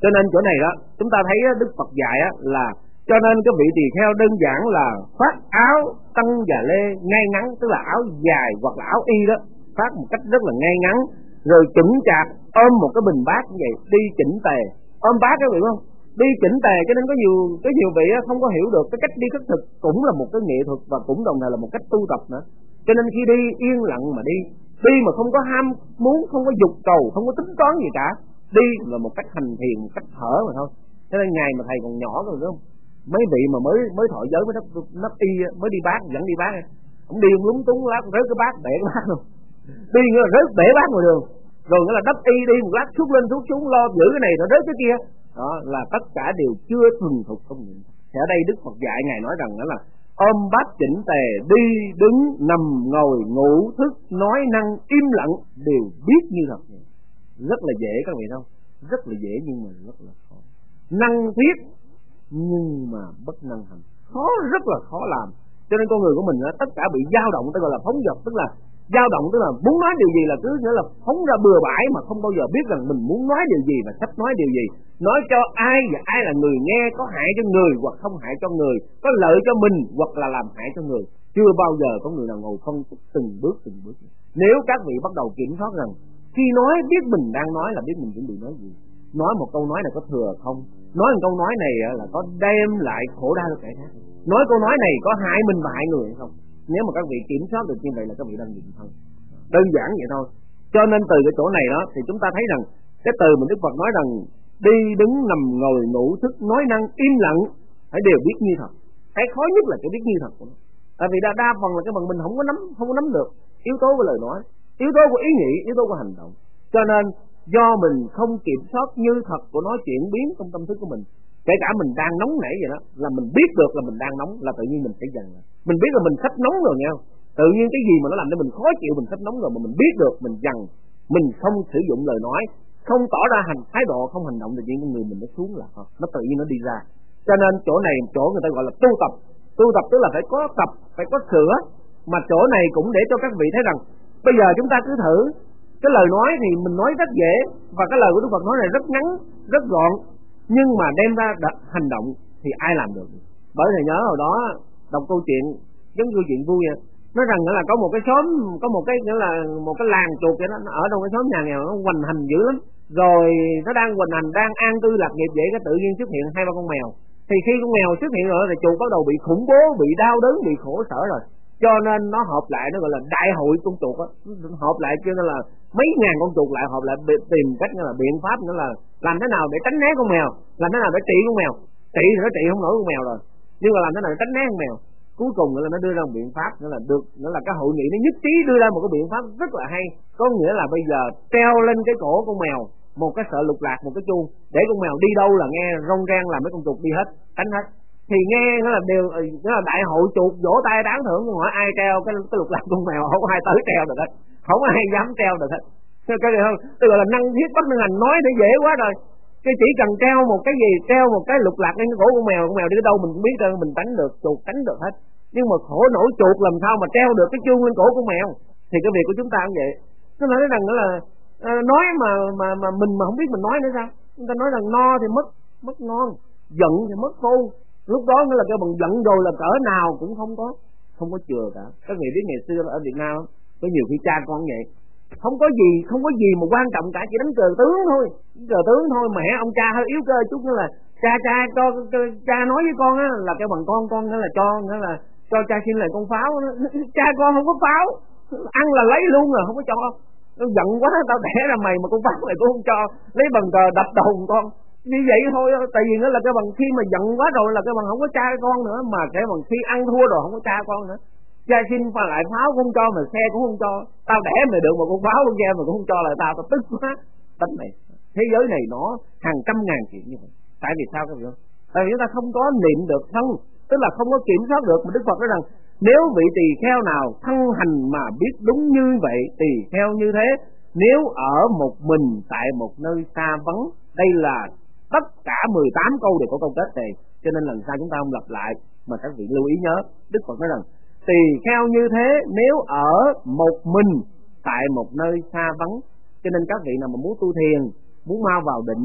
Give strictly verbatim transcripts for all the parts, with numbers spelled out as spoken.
Cho nên chỗ này đó chúng ta thấy Đức Phật dạy là cho nên cái vị tỳ kheo đơn giản là khoác áo tân và lê ngay ngắn, tức là áo dài hoặc là áo y đó, phát một cách rất là ngay ngắn, rồi chững chạc ôm một cái bình bát như vậy, đi chỉnh tề, ôm bát các vị không? Đi chỉnh tề, cho nên có nhiều có nhiều vị không có hiểu được cái cách đi khất thực cũng là một cái nghệ thuật và cũng đồng thời là một cách tu tập nữa. Cho nên khi đi yên lặng mà đi, đi mà không có ham muốn, không có dục cầu, không có tính toán gì cả, đi là một cách hành thiền, một cách thở mà thôi. Cho nên ngày mà thầy còn nhỏ rồi đúng không? Mấy vị mà mới mới thọ giới mới nắp nắp y mới đi bát dẫn đi bát, ông đi ông lúng túng lát rớt cái bát bể cái bát luôn, đi nữa rớt bể bát ngoài đường, rồi nghĩa là đắp y đi một lát xúc lên xúc xuống lo giữ cái này rồi rớt cái kia, đó là tất cả đều chưa thuần thục công nhận. Thì ở đây Đức Phật dạy ngài nói rằng đó là ôm bát chỉnh tề, đi đứng nằm ngồi ngủ thức nói năng im lặng đều biết như thật. Rất là dễ các vị đâu, rất là dễ nhưng mà rất là khó, năng thiết nhưng mà bất năng hành, khó, rất là khó làm. Cho nên con người của mình đó, tất cả bị dao động, tức là phóng dật, tức là dao động, tức là muốn nói điều gì là cứ nghĩa là phóng ra bừa bãi mà không bao giờ biết rằng mình muốn nói điều gì và sắp nói điều gì, nói cho ai và ai là người nghe, có hại cho người hoặc không hại cho người, có lợi cho mình hoặc là làm hại cho người. Chưa bao giờ có người nào ngồi phân tích từng bước từng bước. Nếu các vị bắt đầu kiểm soát rằng khi nói biết mình đang nói là biết mình chuẩn bị nói gì, nói một câu nói này có thừa không, nói một câu nói này là có đem lại khổ đau cho kẻ khác, nói câu nói này có hại mình và hại người hay không. Nếu mà các vị kiểm soát được như vậy là các vị đang định thân. Đơn giản vậy thôi. Cho nên từ cái chỗ này đó thì chúng ta thấy rằng cái từ mà Đức Phật nói rằng đi đứng nằm ngồi ngủ thức nói năng im lặng phải đều biết như thật. Cái khó nhất là cái biết như thật của nó. Tại vì đa, đa phần là cái bằng mình không có nắm không có nắm được yếu tố của lời nói, yếu tố của ý nghĩ, yếu tố của hành động. Cho nên do mình không kiểm soát như thật của nó chuyển biến trong tâm thức của mình, kể cả mình đang nóng nảy vậy đó, là mình biết được là mình đang nóng, là tự nhiên mình sẽ dần. Mình biết là mình sắp nóng rồi nghe không? Tự nhiên cái gì mà nó làm cho mình khó chịu, mình sắp nóng rồi mà mình biết được, mình dần, mình không sử dụng lời nói, không tỏ ra hành thái độ, không hành động, thì những người mình nó xuống là thôi, nó tự nhiên nó đi ra. Cho nên chỗ này chỗ người ta gọi là tu tập. Tu tập tức là phải có tập, phải có sửa. Mà chỗ này cũng để cho các vị thấy rằng bây giờ chúng ta cứ thử cái lời nói thì mình nói rất dễ, và cái lời của Đức Phật nói này rất ngắn, rất gọn, nhưng mà đem ra hành động thì ai làm được? Bởi thầy nhớ hồi đó đọc câu chuyện, giống câu chuyện vui vậy, nói rằng là có một cái xóm, có một cái nghĩa là một cái làng chuột vậy đó, nó ở trong cái xóm nhà nghèo, nó hoành hành dữ lắm. Rồi nó đang hoành hành, đang an cư lạc nghiệp vậy, cái tự nhiên xuất hiện hai ba con mèo. Thì khi con mèo xuất hiện rồi thì chuột bắt đầu bị khủng bố, bị đau đớn, bị khổ sở rồi. Cho nên nó họp lại, nó gọi là đại hội con chuột á, họp lại cho nên là mấy ngàn con chuột lại họp lại tìm cách nghĩa là biện pháp nữa là làm thế nào để tránh né con mèo, làm thế nào để trị con mèo. Trị thì nó trị không nổi con mèo rồi, nhưng mà làm thế nào để tránh né con mèo. Cuối cùng là nó đưa ra một biện pháp nữa là được, nữa là cái hội nghị nó nhất trí đưa ra một cái biện pháp rất là hay. Có nghĩa là bây giờ treo lên cái cổ con mèo một cái sợi lục lạc, một cái chuông, để con mèo đi đâu là nghe rong rang làm mấy con chuột đi hết, tránh hết. Thì nghe nó là đều, nó là đại hội chuột vỗ tay đáng thưởng, hỏi ai treo cái cái lục lạc con mèo, không ai tới treo được hết, không ai dám treo được hết. Cái này không, tức là năng thiết bất năng hành, nói thì dễ quá rồi. Cái chỉ cần treo một cái gì, treo một cái lục lạc lên cái cổ con mèo, con mèo đi đâu mình cũng biết rồi, mình tránh được, chuột tránh được hết. Nhưng mà khổ nổi chuột làm sao mà treo được cái chuông lên cổ con mèo. Thì cái việc của chúng ta cũng vậy. Nó nói rằng đó là à, nói mà mà mà mình mà không biết mình nói nữa sao? Chúng ta nói rằng no thì mất mất ngon, giận thì mất khôn. Lúc đó nghĩa là cái bằng giận rồi là cỡ nào cũng không có không có chừa cả. Các vị biết ngày xưa ở Việt Nam có nhiều khi cha con vậy, không có gì không có gì mà quan trọng cả, chỉ đánh cờ tướng thôi, cờ tướng thôi mà hả ông cha hơi yếu cơ chút nữa là cha cha cho, cho cha nói với con á là cái bằng con con nữa là cho nữa là cho cha xin lại con pháo. Cha con không có pháo, ăn là lấy luôn rồi, không có cho. Nó giận quá tao đẻ ra mày mà con pháo mày cũng không cho, lấy bằng cờ đập đầu con. Như vậy thôi, tại vì nó là cái bằng khi mà giận quá rồi là cái bằng không có cha con nữa, mà cái bằng khi ăn thua rồi không có cha con nữa. Cha xin phải lại pháo cũng không cho, mà xe cũng không cho. Tao đẻ mày được mà con pháo con xe mà cũng không cho lại tao, tao tức quá. Tính này, thế giới này nó hàng trăm ngàn chuyện như vậy. Tại vì sao các vị? Tại vì chúng ta không có niệm được thân, tức là không có kiểm soát được. Mà Đức Phật nói rằng nếu vị tỳ kheo nào thân hành mà biết đúng như vậy, tỳ kheo như thế, nếu ở một mình tại một nơi xa vắng, đây là tất cả mười tám câu đều có câu kết này. Cho nên lần sau chúng ta không lặp lại, mà các vị lưu ý nhớ. Đức Phật nói rằng tỳ kheo như thế nếu ở một mình tại một nơi xa vắng. Cho nên các vị nào mà muốn tu thiền, muốn mau vào định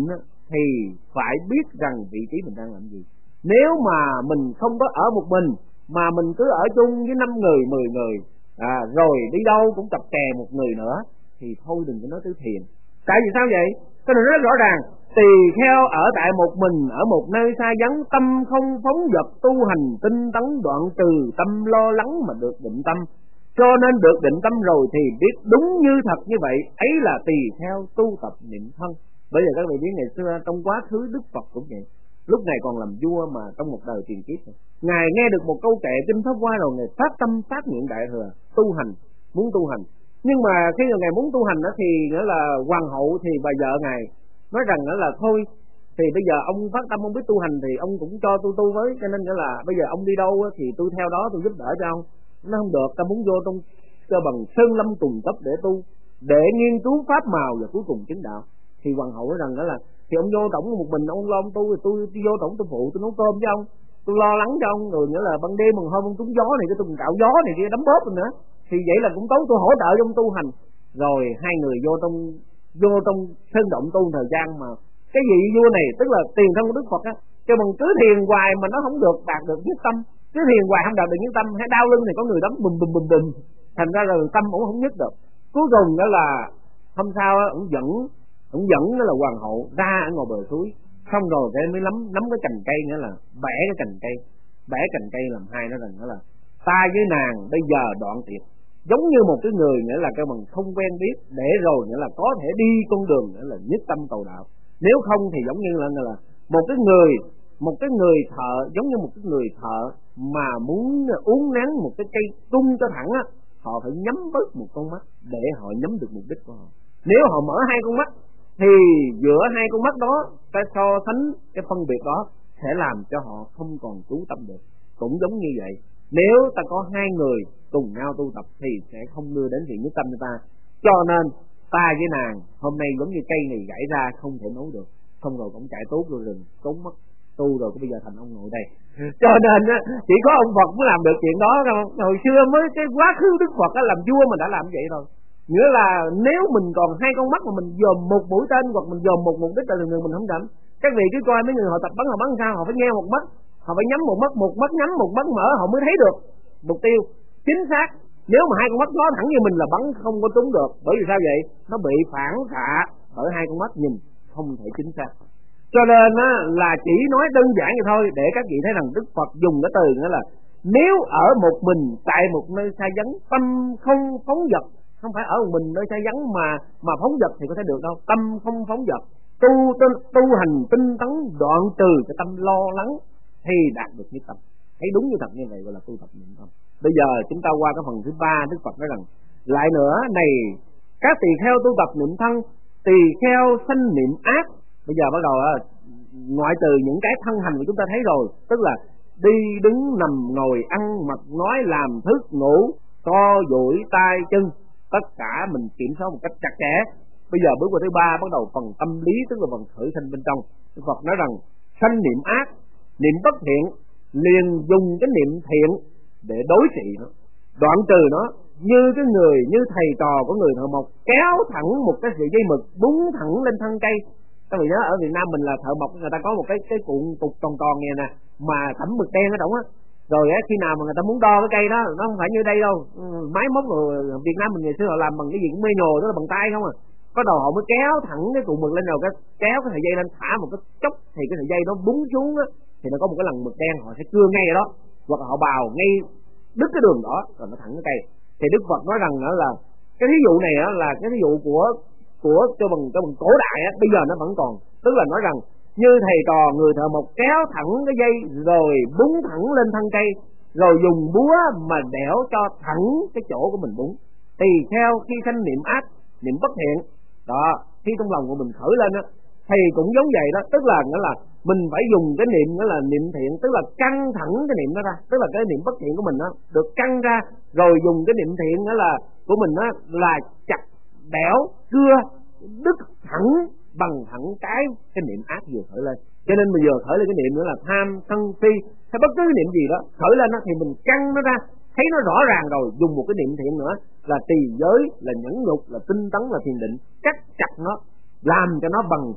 thì phải biết rằng vị trí mình đang làm gì. Nếu mà mình không có ở một mình mà mình cứ ở chung với năm người, mười người, à, rồi đi đâu cũng tập kè một người nữa thì thôi đừng có nói tới thiền. Tại vì sao vậy? Cái này rất rõ ràng, tỳ kheo ở tại một mình ở một nơi xa vắng, tâm không phóng dật, tu hành tinh tấn đoạn trừ tâm lo lắng mà được định tâm. Cho nên được định tâm rồi thì biết đúng như thật như vậy, ấy là tỳ kheo tu tập niệm thân. Bây giờ các vị biết ngày xưa trong quá khứ Đức Phật cũng vậy, lúc Ngài còn làm vua mà trong một đời tiền kiếp, Ngài nghe được một câu kệ kinh Pháp Hoa rồi Ngài phát tâm phát nguyện đại thừa tu hành, muốn tu hành. Nhưng mà khi mà Ngài muốn tu hành đó thì nghĩa là hoàng hậu thì bà vợ Ngài nói rằng đó là thôi thì bây giờ ông phát tâm ông biết tu hành thì ông cũng cho tôi tu với, cho nên nghĩa là bây giờ ông đi đâu thì tôi theo đó, tôi giúp đỡ cho ông. Nó không được, ta muốn vô trong cơ bằng sơn lâm tùng cấp để tu, để nghiên cứu pháp màu và cuối cùng chứng đạo. Thì hoàng hậu nói rằng đó là thì ông vô tổng một mình ông lo ông tu, thì tôi đi vô tổng tôi phụ, tôi nấu cơm cho ông, tôi lo lắng cho ông, rồi nghĩa là ban đêm bằng hôm ông trúng gió này cái tôi cạo gió này kia đấm bóp nữa, thì vậy là cũng tối tôi hỗ trợ cho ông tu hành. Rồi hai người vô trong vô trong sơn động tu thời gian mà cái vị vua này tức là tiền thân của Đức Phật á, cho bằng cứ thiền hoài mà nó không được đạt được nhất tâm, cứ thiền hoài không đạt được nhất tâm, hay đau lưng thì có người đấm bùm bùm bùm bùm, thành ra rồi tâm cũng không nhất được. Cuối cùng đó là hôm sau á, ông dẫn ông dẫn đó là hoàng hậu ra ở ngoài bờ suối, xong rồi cái mới nắm nắm cái cành cây, nghĩa là bẻ cái cành cây, bẻ cành cây làm hai, nó rằng đó là ta với nàng bây giờ đoạn tuyệt, giống như một cái người nghĩa là cái bằng không quen biết, để rồi nghĩa là có thể đi con đường nghĩa là nhất tâm cầu đạo. Nếu không thì giống như là, là một cái người một cái người thợ, giống như một cái người thợ mà muốn uốn nắn một cái cây tung cho thẳng á, họ phải nhắm bớt một con mắt để họ nhắm được mục đích của họ. Nếu họ mở hai con mắt thì giữa hai con mắt đó cái so sánh, cái phân biệt đó sẽ làm cho họ không còn chú tâm được. Cũng giống như vậy, nếu ta có hai người cùng nhau tu tập thì sẽ không đưa đến chuyện nhất tâm cho ta. Cho nên ta với nàng hôm nay giống như cây này gãy ra không thể nấu được, xong rồi cũng chạy tốt rồi rừng trốn mất tu rồi, cái bây giờ thành ông nội đây. Cho nên á, chỉ có ông Phật mới làm được chuyện đó đâu. Hồi xưa mới cái quá khứ Đức Phật á, làm vua mình đã làm vậy rồi. Nghĩa là nếu mình còn hai con mắt mà mình dòm một mũi tên hoặc mình dòm một mục đích là người mình không rảnh. Các vị cứ coi mấy người họ tập bắn họ bắn sao, họ phải nghe một mắt, họ phải nhắm một mắt, một mắt nhắm một mắt mở họ mới thấy được mục tiêu chính xác. Nếu mà hai con mắt nó thẳng như mình là bắn không có trúng được. Bởi vì sao vậy? Nó bị phản xạ bởi hai con mắt nhìn không thể chính xác. Cho nên á, là chỉ nói đơn giản vậy thôi để các vị thấy rằng Đức Phật dùng cái từ nữa là nếu ở một mình tại một nơi xa vắng, tâm không phóng dật. Không phải ở một mình nơi xa vắng mà mà phóng dật thì có thể được đâu. Tâm không phóng dật, tu tu, tu hành tinh tấn đoạn trừ cái tâm lo lắng thì đạt được nhất tâm. Thấy đúng như thật như vậy gọi là tu tập niệm tâm. Bây giờ chúng ta qua cái phần thứ ba, Đức Phật nói rằng lại nữa này các tỳ kheo tu tập niệm thân, tỳ kheo sanh niệm ác. Bây giờ bắt đầu ngoại trừ những cái thân hành của chúng ta thấy rồi, tức là đi đứng nằm ngồi ăn mặc nói làm thức ngủ co duỗi tay chân, tất cả mình kiểm soát một cách chặt chẽ. Bây giờ bước qua thứ ba, bắt đầu phần tâm lý, tức là phần khởi sanh bên trong. Đức Phật nói rằng sanh niệm ác, niệm bất thiện, liền dùng cái niệm thiện để đối trị nó, đoạn trừ nó. Như cái người, như thầy trò của người thợ mộc kéo thẳng một cái sợi dây mực búng thẳng lên thân cây. Các vị nhớ ở Việt Nam mình là thợ mộc, người ta có một cái cái cuộn cục tròn tròn này nè, mà thẩm mực đen ở trong á. Rồi á, khi nào mà người ta muốn đo cái cây đó, nó không phải như đây đâu. Ừ, máy móc rồi Việt Nam mình ngày xưa họ làm bằng cái gì cũng mê nhồ, đó là bằng tay không à. Có đầu họ mới kéo thẳng cái cuộn mực lên, rồi cái kéo cái sợi dây lên, thả một cái chốc thì cái sợi dây nó búng xuống á, thì nó có một cái lần mực đen, họ sẽ cưa ngay ở đó, hoặc là họ bào ngay đứt cái đường đó rồi nó thẳng cái cây. Thì Đức Phật nói rằng đó là cái thí dụ này á, là cái thí dụ của của cho bằng cho bằng cổ đại á, bây giờ nó vẫn còn. Tức là nói rằng như thầy trò người thợ mộc kéo thẳng cái dây rồi búng thẳng lên thân cây, rồi dùng búa mà đẽo cho thẳng cái chỗ của mình búng. Tỳ kheo khi sanh niệm ác, niệm bất thiện đó, khi trong lòng của mình khởi lên á, thì cũng giống vậy đó. Tức là nghĩa là mình phải dùng cái niệm nghĩa là niệm thiện, tức là căng thẳng cái niệm đó ra, tức là cái niệm bất thiện của mình đó được căng ra, rồi dùng cái niệm thiện nghĩa là của mình đó là chặt đẽo cưa đứt thẳng bằng thẳng cái cái niệm ác vừa khởi lên. Cho nên bây giờ khởi lên cái niệm nữa là tham sân si hay bất cứ cái niệm gì đó khởi lên đó, thì mình căng nó ra, thấy nó rõ ràng rồi, dùng một cái niệm thiện nữa là trì giới, là nhẫn nhục, là tinh tấn, là thiền định, cắt chặt nó, làm cho nó bằng thẳng.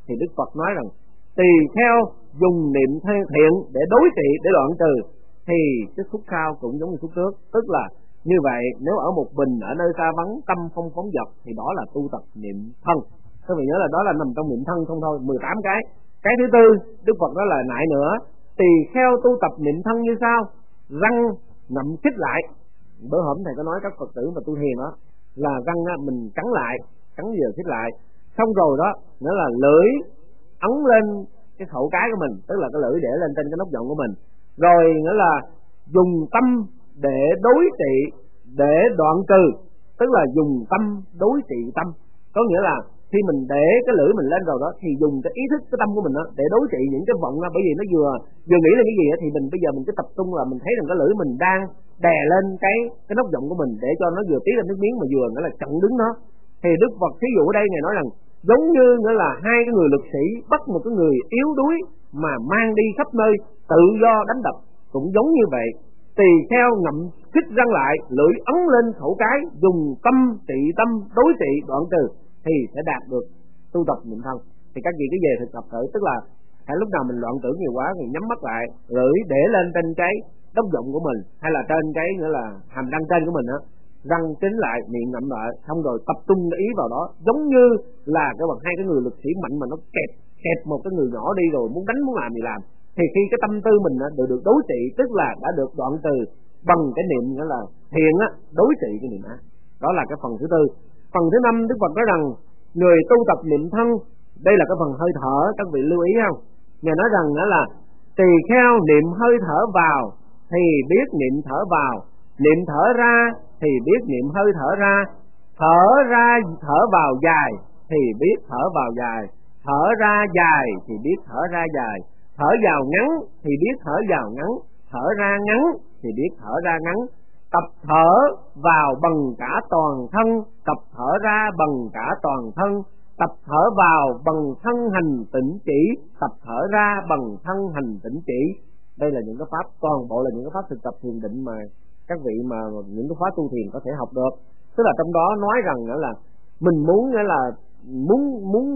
thì Đức Phật nói rằng tỳ kheo dùng niệm thiện để đối trị, để đoạn trừ, thì cái phút sau cũng giống như phút trước. Tức là như vậy, nếu ở một mình ở nơi xa vắng, tâm không phóng dật, thì đó là tu tập niệm thân. Các vị nhớ là đó là nằm trong niệm thân không thôi, mười tám cái. Cái thứ tư Đức Phật nói là nại nữa, tỳ kheo tu tập niệm thân như sau: răng ngậm khít lại. Bữa hổm thầy có nói các Phật tử mà tu thiền đó là răng mình cắn lại, cắn giờ khít lại. Xong rồi đó nữa là lưỡi ấn lên cái khẩu cái của mình, tức là cái lưỡi để lên trên cái nóc giọng của mình. Rồi nữa là dùng tâm để đối trị, để đoạn trừ, tức là dùng tâm đối trị tâm. Có nghĩa là khi mình để cái lưỡi mình lên rồi đó, thì dùng cái ý thức, cái tâm của mình đó để đối trị những cái vọng đó. Bởi vì nó vừa vừa nghĩ là cái gì đó, thì mình bây giờ mình cứ tập trung là mình thấy rằng cái lưỡi mình đang đè lên cái cái nóc giọng của mình, để cho nó vừa tí lên nước miếng mà vừa nữa là chặn đứng nó. Thì Đức Phật thí dụ ở đây Ngài nói rằng giống như nữa là hai cái người lực sĩ bắt một cái người yếu đuối mà mang đi khắp nơi tự do đánh đập, cũng giống như vậy. Tỳ kheo ngậm khít răng lại, lưỡi ấn lên khẩu cái, dùng tâm trị tâm, đối trị đoạn trừ, thì sẽ đạt được tu tập niệm thân. Thì các vị cứ về thực tập thử, tức là hãy lúc nào mình loạn tưởng nhiều quá thì nhắm mắt lại, lưỡi để lên trên cái đốc giọng của mình, hay là trên cái nữa là hàm răng trên của mình á, răng chính lại, miệng ngậm lại, xong rồi tập trung ý vào đó, giống như là cái bằng hai cái người lực sĩ mạnh mà nó kẹp kẹp một cái người nhỏ đi rồi muốn đánh muốn làm thì làm. Thì khi cái tâm tư mình á, được được đối trị, tức là đã được đoạn trừ bằng cái niệm nghĩa là thiền á, đối trị cái niệm ác. Đó là cái phần thứ tư. Phần thứ năm Đức Phật nói rằng người tu tập niệm thân, đây là cái phần hơi thở, các vị lưu ý không? Ngài nói rằng đó là tỳ kheo niệm hơi thở vào thì biết niệm thở vào, niệm thở ra thì biết niệm hơi thở ra, thở ra thở vào dài thì biết thở vào dài, thở ra dài thì biết thở ra dài, thở vào ngắn thì biết thở vào ngắn, thở ra ngắn thì biết thở ra ngắn. Tập thở vào bằng cả toàn thân, tập thở ra bằng cả toàn thân, tập thở vào bằng thân hành tĩnh chỉ, tập thở ra bằng thân hành tĩnh chỉ. Đây là những cái pháp, toàn bộ là những cái pháp thực tập thiền định mà các vị mà những cái khóa tu thiền có thể học được. Tức là trong đó nói rằng nữa là mình muốn nghĩa là muốn muốn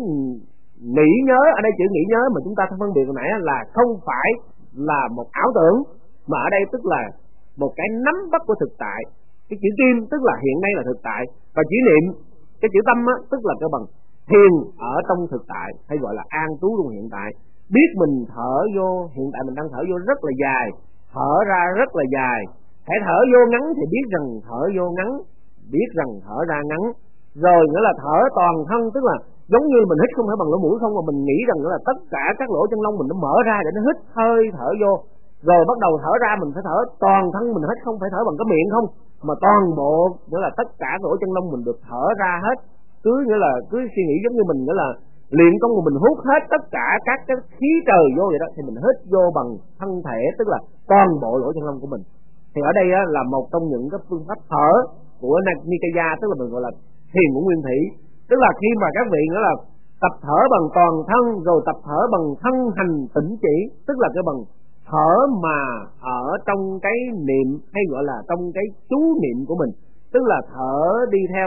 nghĩ nhớ, ở đây chữ nghĩ nhớ mà chúng ta phân biệt hồi nãy là không phải là một ảo tưởng, mà ở đây tức là một cái nắm bắt của thực tại. Cái chữ kim tức là hiện nay là thực tại, và chữ niệm, cái chữ tâm á, tức là cái bằng thiền ở trong thực tại, hay gọi là an trú trong hiện tại. Biết mình thở vô, hiện tại mình đang thở vô rất là dài, thở ra rất là dài. Hãy thở vô ngắn thì biết rằng thở vô ngắn, biết rằng thở ra ngắn. Rồi nữa là thở toàn thân, tức là giống như mình hít không phải bằng lỗ mũi không, mà mình nghĩ rằng nữa là tất cả các lỗ chân lông mình nó mở ra để nó hít hơi thở vô. Rồi bắt đầu thở ra mình phải thở toàn thân, mình hít không phải thở bằng cái miệng không, mà toàn bộ nghĩa là tất cả lỗ chân lông mình được thở ra hết. Cứ nghĩa là cứ suy nghĩ giống như mình nghĩa là luyện công của mình hút hết tất cả các cái khí trời vô vậy đó, thì mình hít vô bằng thân thể, tức là toàn bộ lỗ chân lông của mình. Thì ở đây á, là một trong những cái phương pháp thở của Nikaya, tức là mình gọi là thiền của Nguyên Thủy. Tức là khi mà các vị nghĩa là tập thở bằng toàn thân, rồi tập thở bằng thân hành tĩnh chỉ, tức là cái bằng thở mà ở trong cái niệm, hay gọi là trong cái chú niệm của mình, tức là thở đi theo